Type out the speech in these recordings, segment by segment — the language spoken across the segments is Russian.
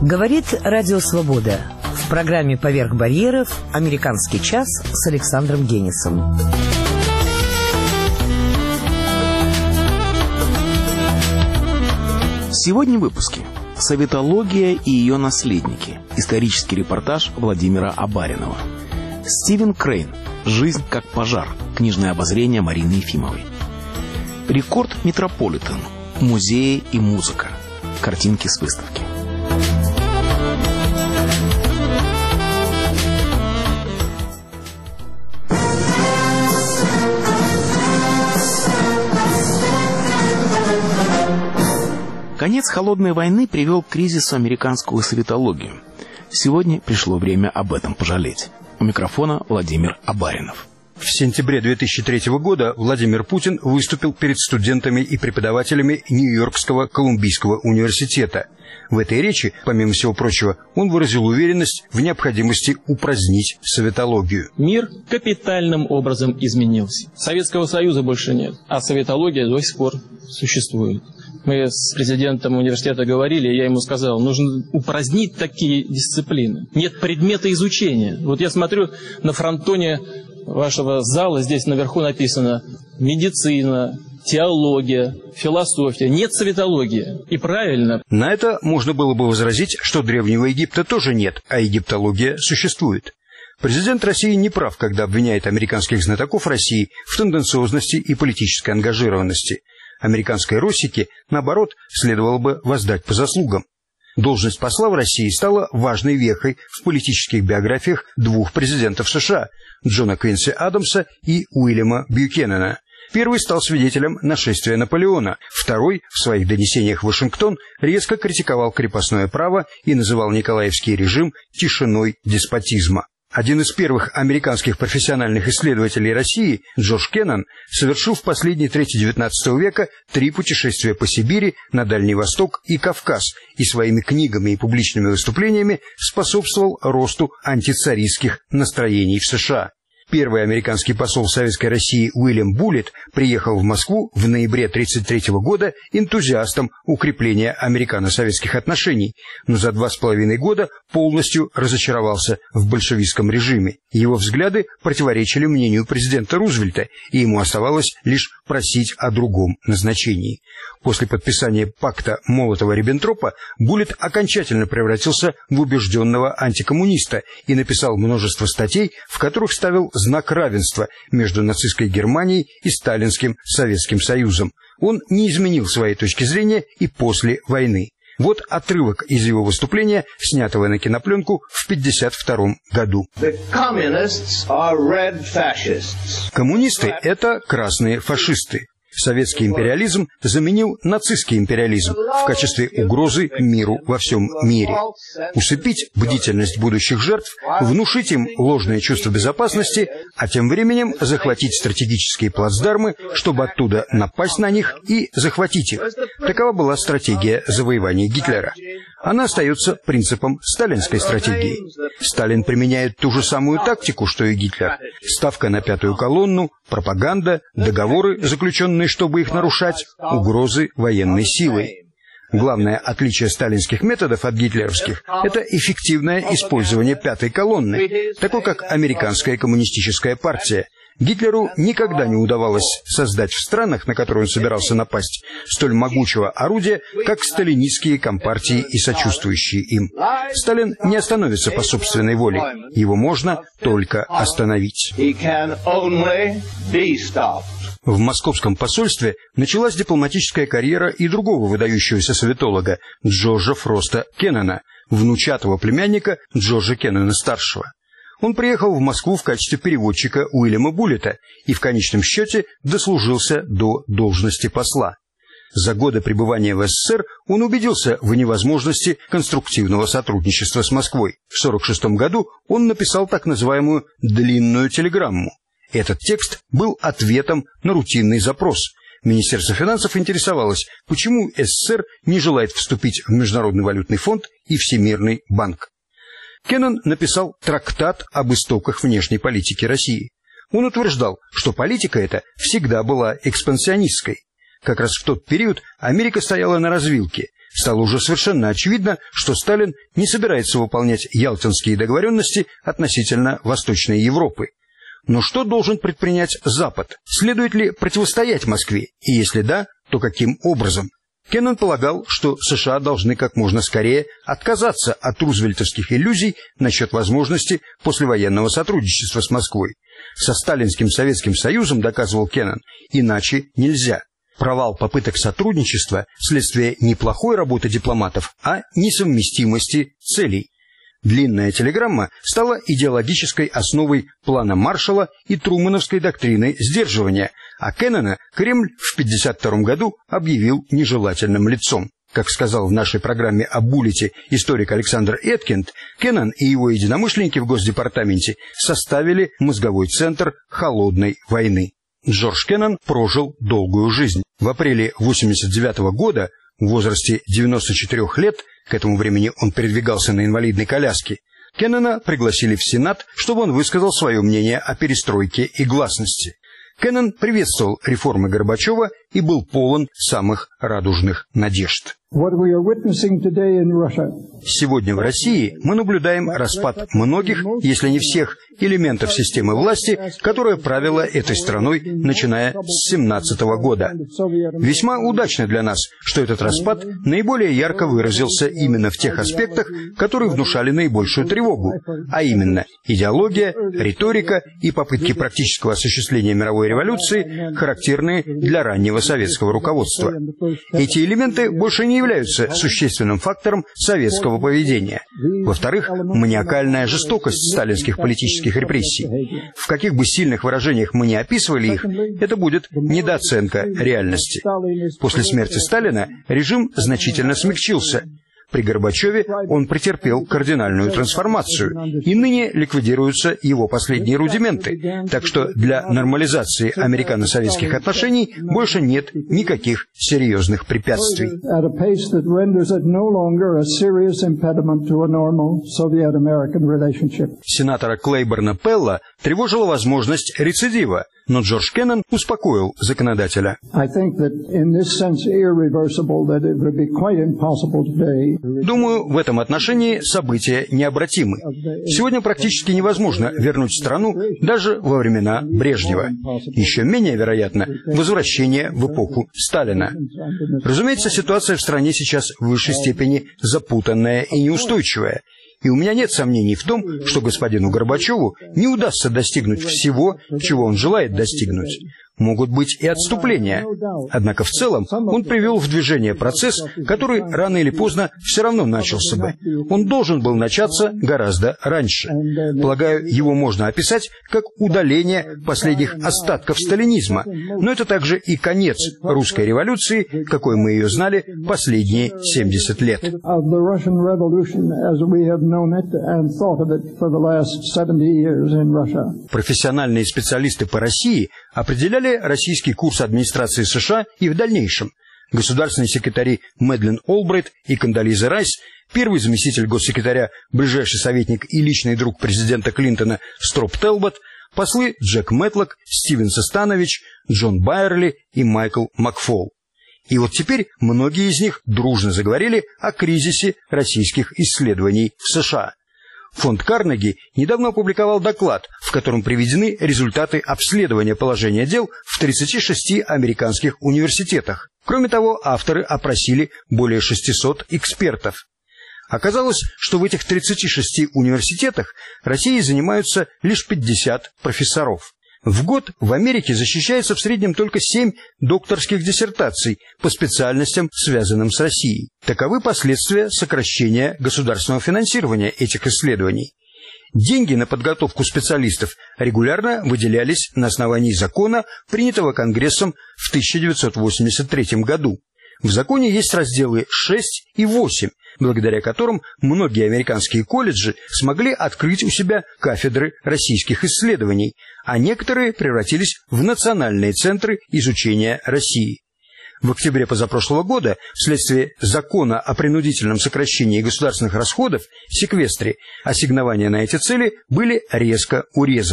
Говорит Радио Свобода. В программе «Поверх барьеров» «Американский час» с Александром Генисом. Сегодня в выпуске «Советология и ее наследники». Исторический репортаж Владимира Абаринова. Стивен Крейн. «Жизнь как пожар». Книжное обозрение Марины Ефимовой. Рекорд Метрополитен. Музеи и музыка. Картинки с выставки. Конец холодной войны привел к кризису американскую советологию. Сегодня пришло время об этом пожалеть. У микрофона Владимир Абаринов. В сентябре 2003 года Владимир Путин выступил перед студентами и преподавателями Нью-Йоркского Колумбийского университета. В этой речи, помимо всего прочего, он выразил уверенность в необходимости упразднить советологию. Мир капитальным образом изменился. Советского Союза больше нет, а советология до сих пор существует. Мы с президентом университета говорили, я ему сказал, нужно упразднить такие дисциплины. Нет предмета изучения. Вот я смотрю на фронтоне вашего зала, здесь наверху написано медицина, теология, философия. Нет советологии. И правильно. На это можно было бы возразить, что Древнего Египта тоже нет, а египтология существует. Президент России не прав, когда обвиняет американских знатоков России в тенденциозности и политической ангажированности. Американской Россике, наоборот, следовало бы воздать по заслугам. Должность посла в России стала важной вехой в политических биографиях двух президентов США – Джона Квинси Адамса и Уильяма Бьюкенена. Первый стал свидетелем нашествия Наполеона, второй в своих донесениях в Вашингтон резко критиковал крепостное право и называл Николаевский режим тишиной деспотизма. Один из первых американских профессиональных исследователей России, Джордж Кеннон, совершил в последней трети XIX века 3 путешествия по Сибири, на Дальний Восток и Кавказ, и своими книгами и публичными выступлениями способствовал росту антицаристских настроений в США. Первый американский посол в Советской России Уильям Буллит приехал в Москву в ноябре 1933 года энтузиастом укрепления американо-советских отношений, но за 2,5 года полностью разочаровался в большевистском режиме. Его взгляды противоречили мнению президента Рузвельта, и ему оставалось лишь просить о другом назначении. После подписания пакта Молотова-Риббентропа Буллит окончательно превратился в убежденного антикоммуниста и написал множество статей, в которых ставил знак равенства между нацистской Германией и сталинским Советским Союзом. Он не изменил своей точки зрения и после войны. Вот отрывок из его выступления, снятого на кинопленку в 1952 году. Коммунисты – это красные фашисты. Советский империализм заменил нацистский империализм в качестве угрозы миру во всем мире. Усыпить бдительность будущих жертв, внушить им ложное чувство безопасности, а тем временем захватить стратегические плацдармы, чтобы оттуда напасть на них и захватить их. Такова была стратегия завоевания Гитлера. Она остается принципом сталинской стратегии. Сталин применяет ту же самую тактику, что и Гитлер. Ставка на пятую колонну, пропаганда, договоры, заключенные, чтобы их нарушать, угрозы военной силой. Главное отличие сталинских методов от гитлеровских – это эффективное использование пятой колонны, такой как американская коммунистическая партия. Гитлеру никогда не удавалось создать в странах, на которые он собирался напасть, столь могучего орудия, как сталинистские компартии и сочувствующие им. Сталин не остановится по собственной воле. Его можно только остановить. В московском посольстве началась дипломатическая карьера и другого выдающегося советолога Джорджа Фроста Кеннона, внучатого племянника Джорджа Кеннона-старшего. Он приехал в Москву в качестве переводчика Уильяма Буллита и в конечном счете дослужился до должности посла. За годы пребывания в СССР он убедился в невозможности конструктивного сотрудничества с Москвой. В 1946 году он написал так называемую «длинную телеграмму». Этот текст был ответом на рутинный запрос. Министерство финансов интересовалось, почему СССР не желает вступить в Международный валютный фонд и Всемирный банк. Кеннон написал трактат об истоках внешней политики России. Он утверждал, что политика эта всегда была экспансионистской. Как раз в тот период Америка стояла на развилке. стало уже совершенно очевидно, что Сталин не собирается выполнять ялтинские договоренности относительно Восточной Европы. Но что должен предпринять Запад? Следует ли противостоять Москве? И если да, то каким образом? Кеннон полагал, что США должны как можно скорее отказаться от рузвельтовских иллюзий насчет возможности послевоенного сотрудничества с Москвой. Со сталинским Советским Союзом, доказывал Кеннон, иначе нельзя. Провал попыток сотрудничества – следствие не плохой работы дипломатов, а несовместимости целей. Длинная телеграмма стала идеологической основой плана Маршалла и трумэновской доктрины сдерживания, а Кеннона Кремль в 1952 году объявил нежелательным лицом. Как сказал в нашей программе о Буллите историк Александр Эткинд, Кеннон и его единомышленники в Госдепартаменте составили мозговой центр холодной войны. Джордж Кеннон прожил долгую жизнь. В апреле 1989 года, в возрасте 94 лет, к этому времени он передвигался на инвалидной коляске, Кеннона пригласили в Сенат, чтобы он высказал свое мнение о перестройке и гласности. Кеннон приветствовал реформы Горбачева и был полон самых радужных надежд. Сегодня в России мы наблюдаем распад многих, если не всех, элементов системы власти, которая правила этой страной, начиная с 1917 года. Весьма удачно для нас, что этот распад наиболее ярко выразился именно в тех аспектах, которые внушали наибольшую тревогу, а именно идеология, риторика и попытки практического осуществления мировой революции, характерные для раннего советского руководства. Эти элементы больше не являются существенным фактором советского поведения. Во-вторых, маниакальная жестокость сталинских политических репрессий. В каких бы сильных выражениях мы ни описывали их, это будет недооценка реальности. После смерти Сталина режим значительно смягчился. При Горбачеве он претерпел кардинальную трансформацию, и ныне ликвидируются его последние рудименты, так что для нормализации американо-советских отношений больше нет никаких серьезных препятствий. Сенатора Клейборна Пелла тревожила возможность рецидива, но Джордж Кеннон успокоил законодателя. Думаю, в этом отношении события необратимы. Сегодня практически невозможно вернуть страну даже во времена Брежнева. Еще менее вероятно возвращение в эпоху Сталина. Разумеется, ситуация в стране сейчас в высшей степени запутанная и неустойчивая. И у меня нет сомнений в том, что господину Горбачеву не удастся достигнуть всего, чего он желает достигнуть. Могут быть и отступления. Однако в целом он привел в движение процесс, который рано или поздно все равно начался бы. Он должен был начаться гораздо раньше. Полагаю, его можно описать как удаление последних остатков сталинизма. Но это также и конец русской революции, какой мы ее знали последние 70 лет. Профессиональные специалисты по России определяли российский курс администрации США и в дальнейшем. Государственные секретари Мэдлин Олбрайт и Кондолиза Райс, первый заместитель госсекретаря, ближайший советник и личный друг президента Клинтона Строп Телбот, послы Джек Мэтлок, Стивен Состанович, Джон Байерли и Майкл Макфол. И вот теперь многие из них дружно заговорили о кризисе российских исследований в США. Фонд Карнеги недавно опубликовал доклад, в котором приведены результаты обследования положения дел в 36 американских университетах. Кроме того, авторы опросили более 600 экспертов. Оказалось, что в этих 36 университетах Россией занимаются лишь 50 профессоров. В год в Америке защищается в среднем только 7 докторских диссертаций по специальностям, связанным с Россией. Таковы последствия сокращения государственного финансирования этих исследований. Деньги на подготовку специалистов регулярно выделялись на основании закона, принятого Конгрессом в 1983 году. В законе есть разделы 6 и 8, благодаря которым многие американские колледжи смогли открыть у себя кафедры российских исследований, а некоторые превратились в национальные центры изучения России. В октябре позапрошлого года, вследствие закона о принудительном сокращении государственных расходов, секвестре, ассигнования на эти цели были резко урезаны.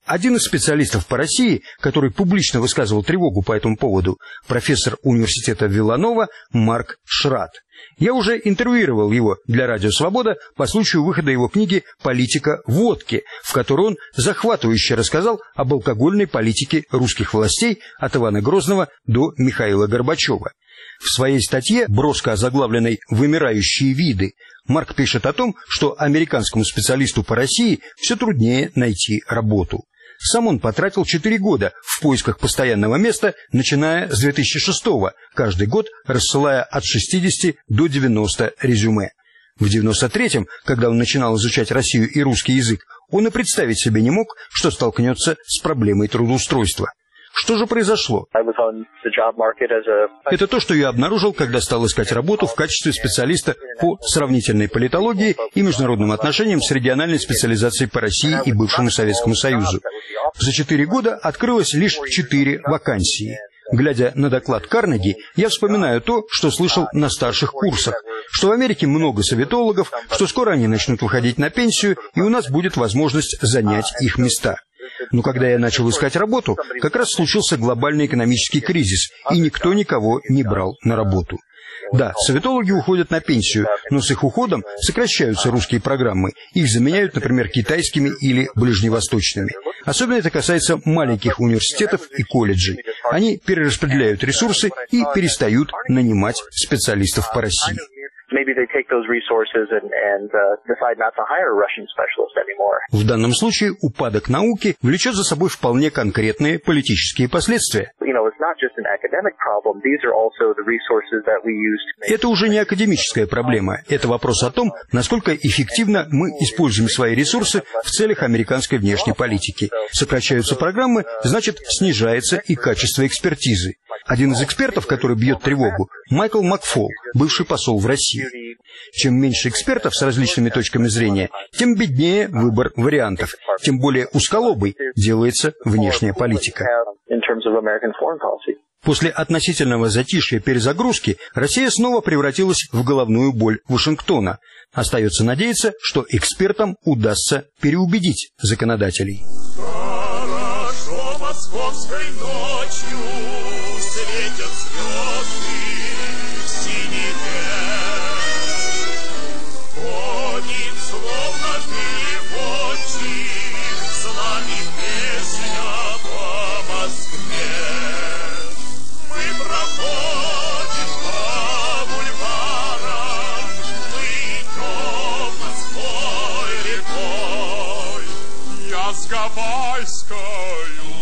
Один из специалистов по России, который публично высказывал тревогу по этому поводу, профессор университета Виланова Марк Шрат. Я уже интервьюировал его для «Радио Свобода» по случаю выхода его книги «Политика водки», в которой он захватывающе рассказал об алкогольной политике русских властей от Ивана Грозного до Михаила Горбачева. В своей статье, броско озаглавленной «Вымирающие виды», Марк пишет о том, что американскому специалисту по России все труднее найти работу. Сам он потратил 4 года в поисках постоянного места, начиная с 2006-го, каждый год рассылая от 60 до 90 резюме. В 93-м, когда он начинал изучать Россию и русский язык, он и представить себе не мог, что столкнется с проблемой трудоустройства. Что же произошло? Это то, что я обнаружил, когда стал искать работу в качестве специалиста по сравнительной политологии и международным отношениям с региональной специализацией по России и бывшему Советскому Союзу. За 4 года открылось лишь 4 вакансии. Глядя на доклад Карнеги, я вспоминаю то, что слышал на старших курсах, что в Америке много советологов, что скоро они начнут выходить на пенсию, и у нас будет возможность занять их места. Но когда я начал искать работу, как раз случился глобальный экономический кризис, и никто никого не брал на работу. Да, советологи уходят на пенсию, но с их уходом сокращаются русские программы. Их заменяют, например, китайскими или ближневосточными. Особенно это касается маленьких университетов и колледжей. Они перераспределяют ресурсы и перестают нанимать специалистов по России. В данном случае упадок науки влечет за собой вполне конкретные политические последствия. Это уже не академическая проблема. Это вопрос о том, насколько эффективно мы используем свои ресурсы в целях американской внешней политики. Сокращаются программы, значит, снижается и качество экспертизы. Один из экспертов, который бьет тревогу, Майкл Макфол, бывший посол в России. Чем меньше экспертов с различными точками зрения, тем беднее выбор вариантов, тем более узколобой делается внешняя политика. После относительного затишья перезагрузки Россия снова превратилась в головную боль Вашингтона. Остается надеяться, что экспертам удастся переубедить законодателей. Хорошо московской ночью светят звезды в синеве. Ходит словно переводчик с нами песня по Москве. Мы проходим по бульварам, мы идем Москвой рекой. Я с Гавайской